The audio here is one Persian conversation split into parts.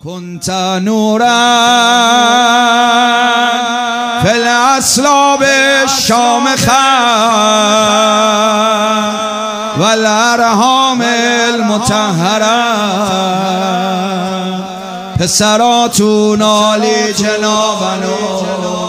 كنت نورا في الأصلاب الشامخة والأرحام المطهرة پسراتون عالی جنابانو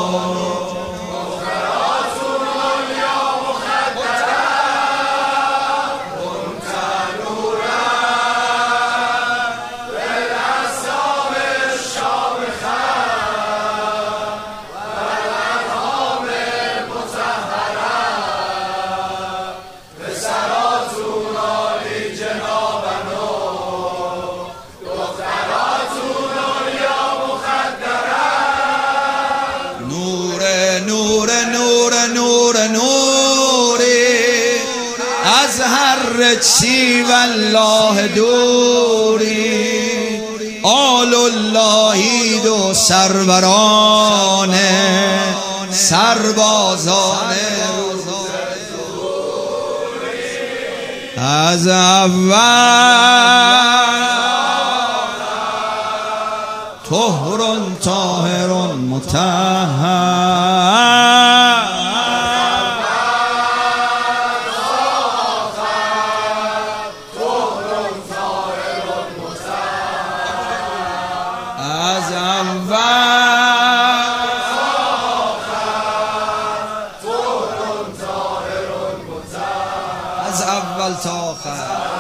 از هر رجسی والله دوری آل اللهید و سروران سربازان از اول طهر طاهر مطهر از اول تا آخر